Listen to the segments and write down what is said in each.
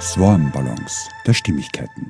Swarm-Balance der Stimmigkeiten.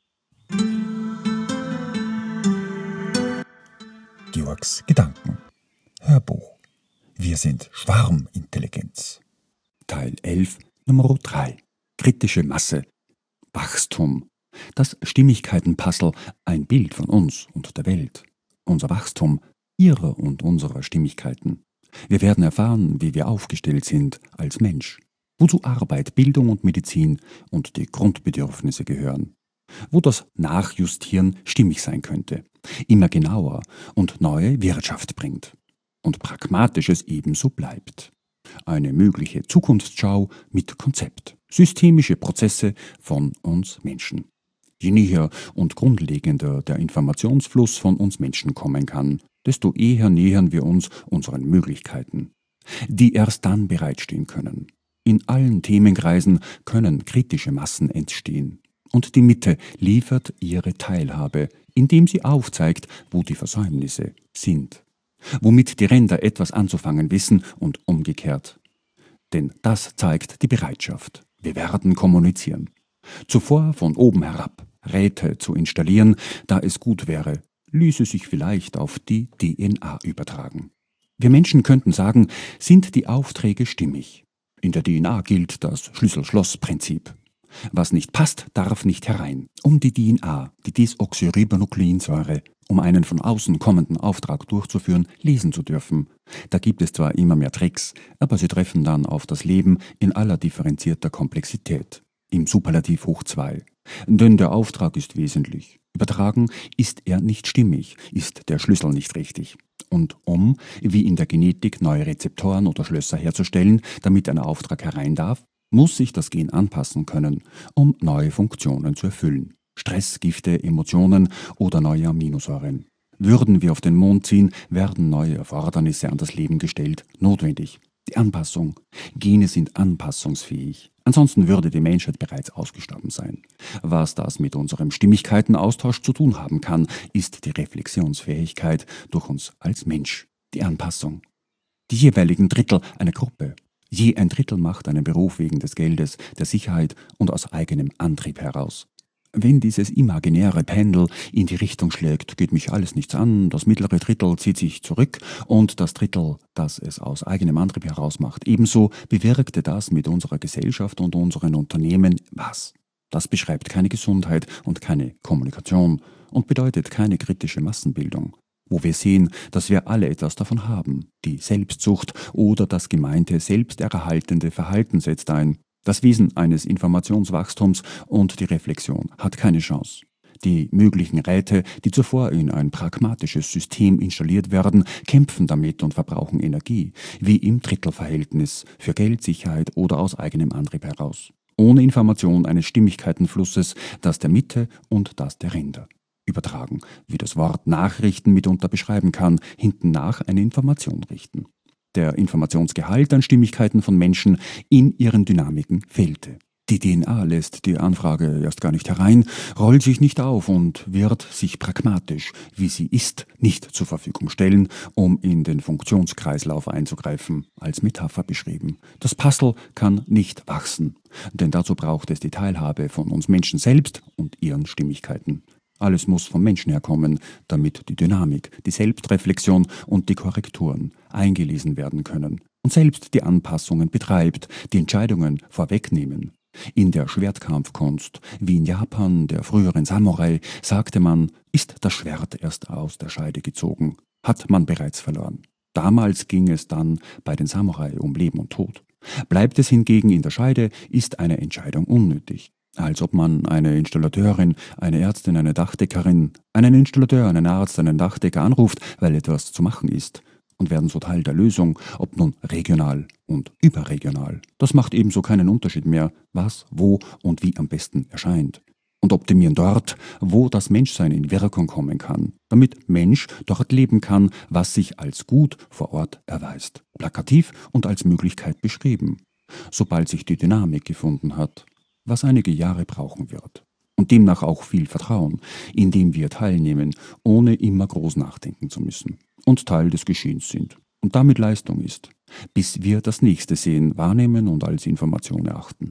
Georgs Gedanken. Hörbuch. Wir sind Schwarmintelligenz. Teil 11, Nummer 3. Kritische Masse. Wachstum. Das Stimmigkeiten-Puzzle, ein Bild von uns und der Welt. Unser Wachstum, ihrer und unserer Stimmigkeiten. Wir werden erfahren, wie wir aufgestellt sind als Mensch. Wozu Arbeit, Bildung und Medizin und die Grundbedürfnisse gehören. Wo das Nachjustieren stimmig sein könnte, immer genauer und neue Wirtschaft bringt. Und Pragmatisches ebenso bleibt. Eine mögliche Zukunftsschau mit Konzept. Systemische Prozesse von uns Menschen. Je näher und grundlegender der Informationsfluss von uns Menschen kommen kann, desto eher nähern wir uns unseren Möglichkeiten, die erst dann bereitstehen können. In allen Themenkreisen können kritische Massen entstehen. Und die Mitte liefert ihre Teilhabe, indem sie aufzeigt, wo die Versäumnisse sind. Womit die Ränder etwas anzufangen wissen und umgekehrt. Denn das zeigt die Bereitschaft. Wir werden kommunizieren. Zuvor von oben herab Räte zu installieren, da es gut wäre, ließe sich vielleicht auf die DNA übertragen. Wir Menschen könnten sagen, sind die Aufträge stimmig? In der DNA gilt das Schlüssel-Schloss-Prinzip. Was nicht passt, darf nicht herein. Um die DNA, die Desoxyribonukleinsäure, um einen von außen kommenden Auftrag durchzuführen, lesen zu dürfen. Da gibt es zwar immer mehr Tricks, aber sie treffen dann auf das Leben in aller differenzierter Komplexität. Im Superlativ hoch 2. Denn der Auftrag ist wesentlich. Übertragen ist er nicht stimmig, ist der Schlüssel nicht richtig. Und um, wie in der Genetik, neue Rezeptoren oder Schlösser herzustellen, damit ein Auftrag herein darf, muss sich das Gen anpassen können, um neue Funktionen zu erfüllen. Stress, Gifte, Emotionen oder neue Aminosäuren. Würden wir auf den Mond ziehen, werden neue Erfordernisse an das Leben gestellt, notwendig. Die Anpassung. Gene sind anpassungsfähig. Ansonsten würde die Menschheit bereits ausgestorben sein. Was das mit unserem Stimmigkeitenaustausch zu tun haben kann, ist die Reflexionsfähigkeit durch uns als Mensch. Die Anpassung. Die jeweiligen Drittel einer Gruppe. Je ein Drittel macht einen Beruf wegen des Geldes, der Sicherheit und aus eigenem Antrieb heraus. Wenn dieses imaginäre Pendel in die Richtung schlägt, geht mich alles nichts an, das mittlere Drittel zieht sich zurück und das Drittel, das es aus eigenem Antrieb heraus macht. Ebenso bewirkte das mit unserer Gesellschaft und unseren Unternehmen was? Das beschreibt keine Gesundheit und keine Kommunikation und bedeutet keine kritische Massenbildung. Wo wir sehen, dass wir alle etwas davon haben. Die Selbstsucht oder das gemeinte selbsterhaltende Verhalten setzt ein. Das Wesen eines Informationswachstums und die Reflexion hat keine Chance. Die möglichen Räte, die zuvor in ein pragmatisches System installiert werden, kämpfen damit und verbrauchen Energie, wie im Drittelverhältnis, für Geld, Sicherheit oder aus eigenem Antrieb heraus. Ohne Information eines Stimmigkeitenflusses, das der Mitte und das der Ränder. Übertragen, wie das Wort Nachrichten mitunter beschreiben kann, hinten nach eine Information richten. Der Informationsgehalt an Stimmigkeiten von Menschen in ihren Dynamiken fehlte. Die DNA lässt die Anfrage erst gar nicht herein, rollt sich nicht auf und wird sich pragmatisch, wie sie ist, nicht zur Verfügung stellen, um in den Funktionskreislauf einzugreifen, als Metapher beschrieben. Das Puzzle kann nicht wachsen, denn dazu braucht es die Teilhabe von uns Menschen selbst und ihren Stimmigkeiten. Alles muss vom Menschen herkommen, damit die Dynamik, die Selbstreflexion und die Korrekturen eingelesen werden können und selbst die Anpassungen betreibt, die Entscheidungen vorwegnehmen. In der Schwertkampfkunst, wie in Japan der früheren Samurai, sagte man, ist das Schwert erst aus der Scheide gezogen, hat man bereits verloren. Damals ging es dann bei den Samurai um Leben und Tod. Bleibt es hingegen in der Scheide, ist eine Entscheidung unnötig. Als ob man eine Installateurin, eine Ärztin, eine Dachdeckerin, einen Installateur, einen Arzt, einen Dachdecker anruft, weil etwas zu machen ist und werden so Teil der Lösung, ob nun regional und überregional. Das macht ebenso keinen Unterschied mehr, was, wo und wie am besten erscheint. Und optimieren dort, wo das Menschsein in Wirkung kommen kann, damit Mensch dort leben kann, was sich als gut vor Ort erweist. Plakativ und als Möglichkeit beschrieben. Sobald sich die Dynamik gefunden hat, was einige Jahre brauchen wird. Und demnach auch viel Vertrauen, indem wir teilnehmen, ohne immer groß nachdenken zu müssen. Und Teil des Geschehens sind. Und damit Leistung ist. Bis wir das Nächste sehen, wahrnehmen und als Information erachten.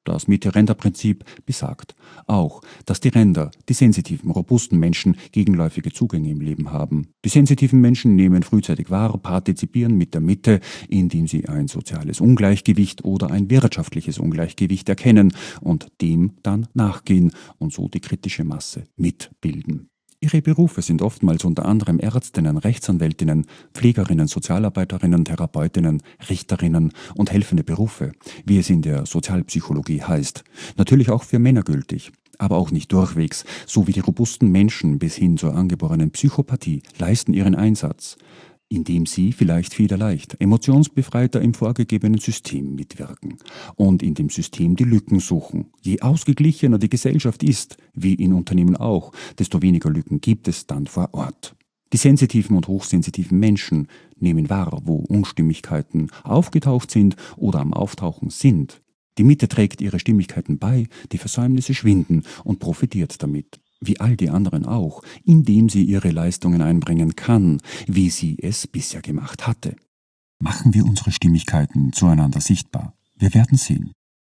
Das Mitte-Ränder-Prinzip besagt auch, dass die Ränder, die sensitiven, robusten Menschen gegenläufige Zugänge im Leben haben. Die sensitiven Menschen nehmen frühzeitig wahr, partizipieren mit der Mitte, indem sie ein soziales Ungleichgewicht oder ein wirtschaftliches Ungleichgewicht erkennen und dem dann nachgehen und so die kritische Masse mitbilden. Ihre Berufe sind oftmals unter anderem Ärztinnen, Rechtsanwältinnen, Pflegerinnen, Sozialarbeiterinnen, Therapeutinnen, Richterinnen und helfende Berufe, wie es in der Sozialpsychologie heißt. Natürlich auch für Männer gültig, aber auch nicht durchwegs, so wie die robusten Menschen bis hin zur angeborenen Psychopathie leisten ihren Einsatz, indem sie vielleicht federleicht, emotionsbefreiter im vorgegebenen System mitwirken und in dem System die Lücken suchen. Je ausgeglichener die Gesellschaft ist, wie in Unternehmen auch, desto weniger Lücken gibt es dann vor Ort. Die sensitiven und hochsensitiven Menschen nehmen wahr, wo Unstimmigkeiten aufgetaucht sind oder am Auftauchen sind. Die Mitte trägt ihre Stimmigkeiten bei, die Versäumnisse schwinden und profitiert damit, wie all die anderen auch, indem sie ihre Leistungen einbringen kann, wie sie es bisher gemacht hatte. Machen wir unsere Stimmigkeiten zueinander sichtbar. Wir werden sehen.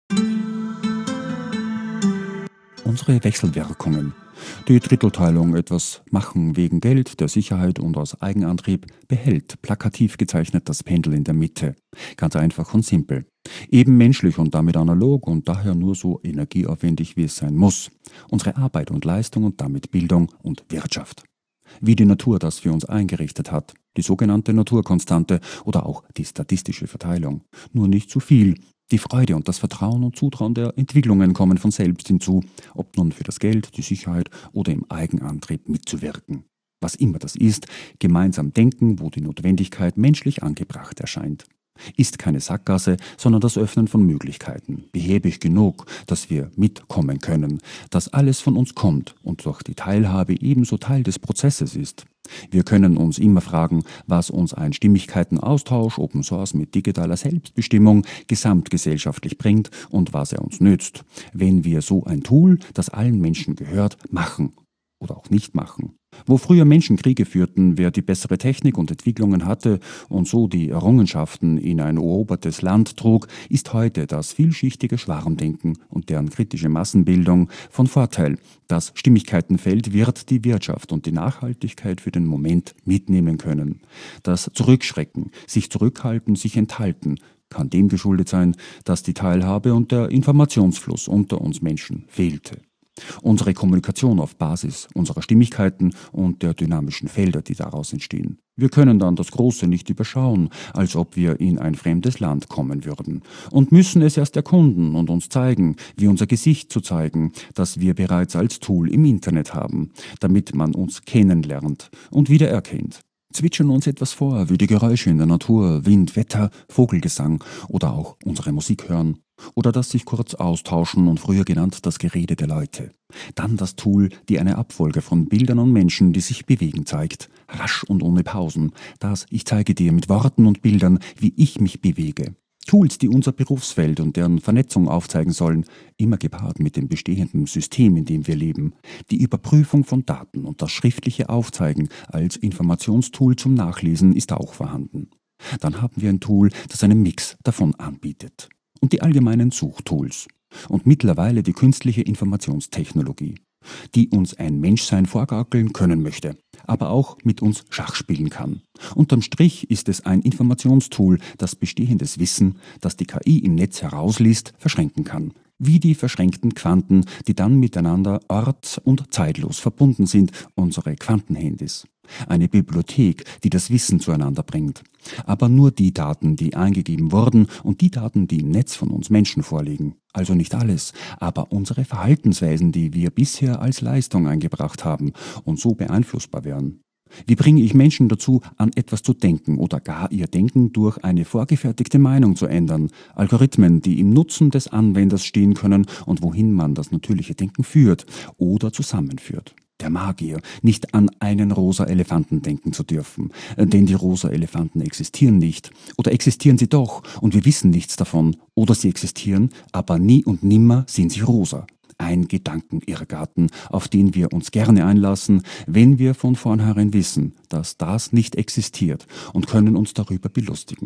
Unsere Wechselwirkungen. Die Drittelteilung, etwas machen wegen Geld, der Sicherheit und aus Eigenantrieb, behält, plakativ gezeichnet, das Pendel in der Mitte. Ganz einfach und simpel. Eben menschlich und damit analog und daher nur so energieaufwendig, wie es sein muss. Unsere Arbeit und Leistung und damit Bildung und Wirtschaft. Wie die Natur das für uns eingerichtet hat. Die sogenannte Naturkonstante oder auch die statistische Verteilung. Nur nicht zu viel. Die Freude und das Vertrauen und Zutrauen der Entwicklungen kommen von selbst hinzu, ob nun für das Geld, die Sicherheit oder im Eigenantrieb mitzuwirken. Was immer das ist, gemeinsam denken, wo die Notwendigkeit menschlich angebracht erscheint. Ist keine Sackgasse, sondern das Öffnen von Möglichkeiten, behäbig genug, dass wir mitkommen können, dass alles von uns kommt und durch die Teilhabe ebenso Teil des Prozesses ist. Wir können uns immer fragen, was uns ein Stimmigkeitenaustausch, Open Source mit digitaler Selbstbestimmung, gesamtgesellschaftlich bringt und was er uns nützt, wenn wir so ein Tool, das allen Menschen gehört, machen oder auch nicht machen. Wo früher Menschen Kriege führten, wer die bessere Technik und Entwicklungen hatte und so die Errungenschaften in ein erobertes Land trug, ist heute das vielschichtige Schwarmdenken und deren kritische Massenbildung von Vorteil. Das Stimmigkeitenfeld wird die Wirtschaft und die Nachhaltigkeit für den Moment mitnehmen können. Das Zurückschrecken, sich zurückhalten, sich enthalten, kann dem geschuldet sein, dass die Teilhabe und der Informationsfluss unter uns Menschen fehlte. Unsere Kommunikation auf Basis unserer Stimmigkeiten und der dynamischen Felder, die daraus entstehen. Wir können dann das Große nicht überschauen, als ob wir in ein fremdes Land kommen würden und müssen es erst erkunden und uns zeigen, wie unser Gesicht zu zeigen, das wir bereits als Tool im Internet haben, damit man uns kennenlernt und wiedererkennt. Zwitschern uns etwas vor, wie die Geräusche in der Natur, Wind, Wetter, Vogelgesang oder auch unsere Musik hören. Oder das sich kurz austauschen und früher genannt das Gerede der Leute. Dann das Tool, die eine Abfolge von Bildern und Menschen, die sich bewegen, zeigt. Rasch und ohne Pausen. Das Ich zeige dir mit Worten und Bildern, wie ich mich bewege. Tools, die unser Berufsfeld und deren Vernetzung aufzeigen sollen, immer gepaart mit dem bestehenden System, in dem wir leben. Die Überprüfung von Daten und das schriftliche Aufzeigen als Informationstool zum Nachlesen ist auch vorhanden. Dann haben wir ein Tool, das einen Mix davon anbietet. Und die allgemeinen Suchtools. Und mittlerweile die künstliche Informationstechnologie, die uns ein Menschsein vorgaukeln können möchte, aber auch mit uns Schach spielen kann. Unterm Strich ist es ein Informationstool, das bestehendes Wissen, das die KI im Netz herausliest, verschränken kann. Wie die verschränkten Quanten, die dann miteinander orts- und zeitlos verbunden sind, unsere Quantenhandys. Eine Bibliothek, die das Wissen zueinander bringt. Aber nur die Daten, die eingegeben wurden und die Daten, die im Netz von uns Menschen vorliegen. Also nicht alles, aber unsere Verhaltensweisen, die wir bisher als Leistung eingebracht haben und so beeinflussbar wären. Wie bringe ich Menschen dazu, an etwas zu denken oder gar ihr Denken durch eine vorgefertigte Meinung zu ändern? Algorithmen, die im Nutzen des Anwenders stehen können und wohin man das natürliche Denken führt oder zusammenführt. Der Magier, nicht an einen rosa Elefanten denken zu dürfen, denn die rosa Elefanten existieren nicht. Oder existieren sie doch und wir wissen nichts davon. Oder sie existieren, aber nie und nimmer sind sie rosa. Ein Gedankenirrgarten, auf den wir uns gerne einlassen, wenn wir von vornherein wissen, dass das nicht existiert und können uns darüber belustigen.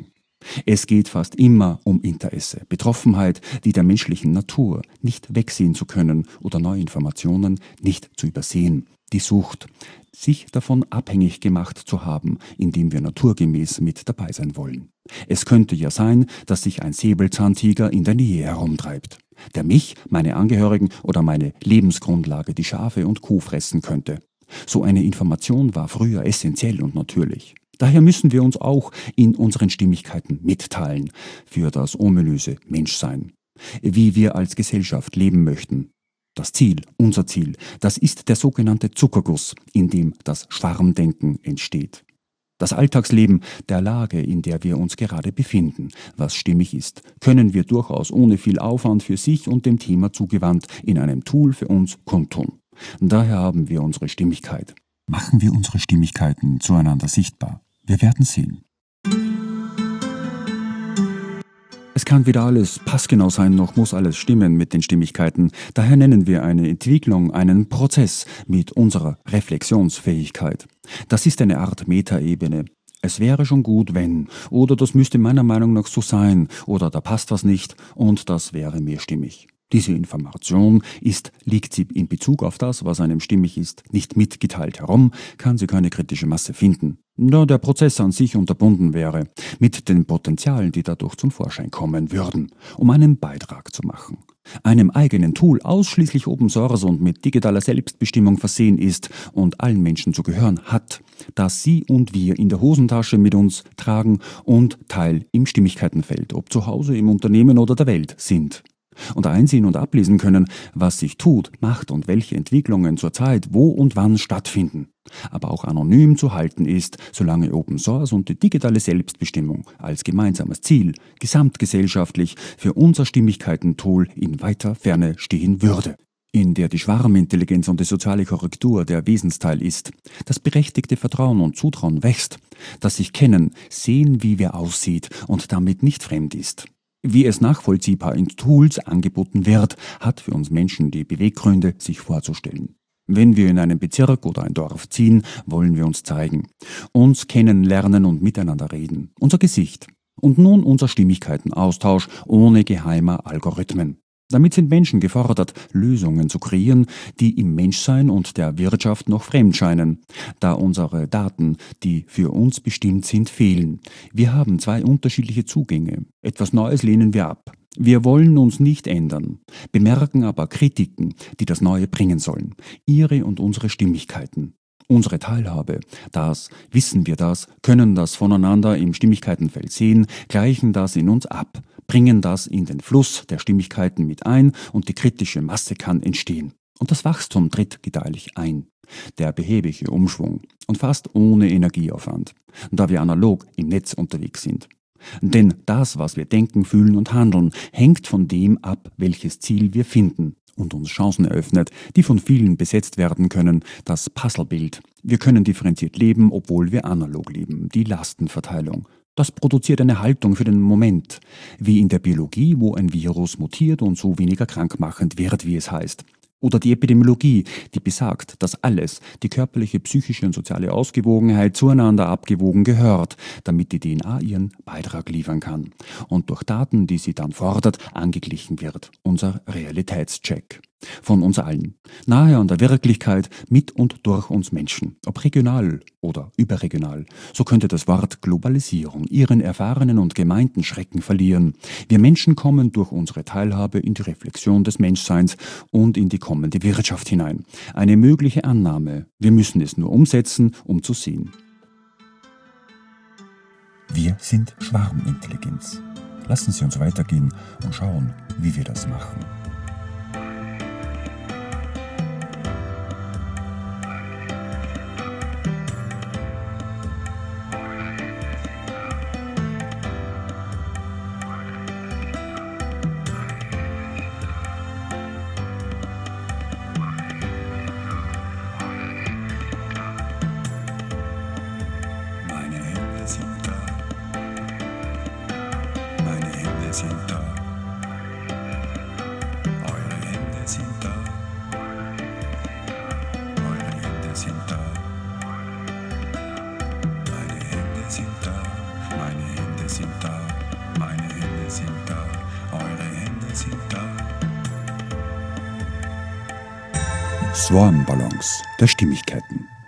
Es geht fast immer um Interesse, Betroffenheit, die der menschlichen Natur nicht wegsehen zu können oder neue Informationen nicht zu übersehen. Die Sucht, sich davon abhängig gemacht zu haben, indem wir naturgemäß mit dabei sein wollen. Es könnte ja sein, dass sich ein Säbelzahntiger in der Nähe herumtreibt, der mich, meine Angehörigen oder meine Lebensgrundlage, die Schafe und Kuh, fressen könnte. So eine Information war früher essentiell und natürlich. Daher müssen wir uns auch in unseren Stimmigkeiten mitteilen für das ominöse Menschsein, wie wir als Gesellschaft leben möchten. Das Ziel, unser Ziel, das ist der sogenannte Zuckerguss, in dem das Schwarmdenken entsteht. Das Alltagsleben der Lage, in der wir uns gerade befinden, was stimmig ist, können wir durchaus ohne viel Aufwand für sich und dem Thema zugewandt in einem Tool für uns kundtun. Daher haben wir unsere Stimmigkeit. Machen wir unsere Stimmigkeiten zueinander sichtbar. Wir werden sehen. Es kann weder alles passgenau sein, noch muss alles stimmen mit den Stimmigkeiten. Daher nennen wir eine Entwicklung einen Prozess mit unserer Reflexionsfähigkeit. Das ist eine Art Metaebene. Es wäre schon gut, wenn, oder das müsste meiner Meinung nach so sein, oder da passt was nicht, und das wäre mir stimmig. Diese Information liegt sie in Bezug auf das, was einem stimmig ist, nicht mitgeteilt herum, kann sie keine kritische Masse finden, da der Prozess an sich unterbunden wäre, mit den Potenzialen, die dadurch zum Vorschein kommen würden, um einen Beitrag zu machen. Einem eigenen Tool ausschließlich Open Source und mit digitaler Selbstbestimmung versehen ist und allen Menschen zu gehören hat, das Sie und wir in der Hosentasche mit uns tragen und Teil im Stimmigkeitenfeld, ob zu Hause, im Unternehmen oder der Welt sind. Und einsehen und ablesen können, was sich tut, macht und welche Entwicklungen zurzeit wo und wann stattfinden. Aber auch anonym zu halten ist, solange Open Source und die digitale Selbstbestimmung als gemeinsames Ziel gesamtgesellschaftlich für unser Stimmigkeiten-Tool in weiter Ferne stehen würde, in der die Schwarmintelligenz und die soziale Korrektur der Wesensteil ist, das berechtigte Vertrauen und Zutrauen wächst, das sich kennen, sehen, wie wer aussieht und damit nicht fremd ist. Wie es nachvollziehbar in Tools angeboten wird, hat für uns Menschen die Beweggründe, sich vorzustellen. Wenn wir in einen Bezirk oder ein Dorf ziehen, wollen wir uns zeigen, uns kennenlernen und miteinander reden, unser Gesicht. Und nun unser Stimmigkeitenaustausch ohne geheimer Algorithmen. Damit sind Menschen gefordert, Lösungen zu kreieren, die im Menschsein und der Wirtschaft noch fremd scheinen, da unsere Daten, die für uns bestimmt sind, fehlen. Wir haben zwei unterschiedliche Zugänge. Etwas Neues lehnen wir ab. Wir wollen uns nicht ändern, bemerken aber Kritiken, die das Neue bringen sollen, ihre und unsere Stimmigkeiten. Unsere Teilhabe, wissen wir das, können das voneinander im Stimmigkeitenfeld sehen, gleichen das in uns ab, bringen das in den Fluss der Stimmigkeiten mit ein und die kritische Masse kann entstehen. Und das Wachstum tritt gedeihlich ein. Der behäbige Umschwung und fast ohne Energieaufwand, da wir analog im Netz unterwegs sind. Denn das, was wir denken, fühlen und handeln, hängt von dem ab, welches Ziel wir finden und uns Chancen eröffnet, die von vielen besetzt werden können, das Puzzlebild. Wir können differenziert leben, obwohl wir analog leben, die Lastenverteilung. Das produziert eine Haltung für den Moment, wie in der Biologie, wo ein Virus mutiert und so weniger krankmachend wird, wie es heißt. Oder die Epidemiologie, die besagt, dass alles, die körperliche, psychische und soziale Ausgewogenheit zueinander abgewogen gehört, damit die DNA ihren Beitrag liefern kann und durch Daten, die sie dann fordert, angeglichen wird. Unser Realitätscheck. Von uns allen. Nahe an der Wirklichkeit, mit und durch uns Menschen. Ob regional oder überregional. So könnte das Wort Globalisierung ihren erfahrenen und gemeinten Schrecken verlieren. Wir Menschen kommen durch unsere Teilhabe in die Reflexion des Menschseins und in die kommende Wirtschaft hinein. Eine mögliche Annahme. Wir müssen es nur umsetzen, um zu sehen. Wir sind Schwarmintelligenz. Lassen Sie uns weitergehen und schauen, wie wir das machen. Sind da. Swarm-Balance der Stimmigkeiten.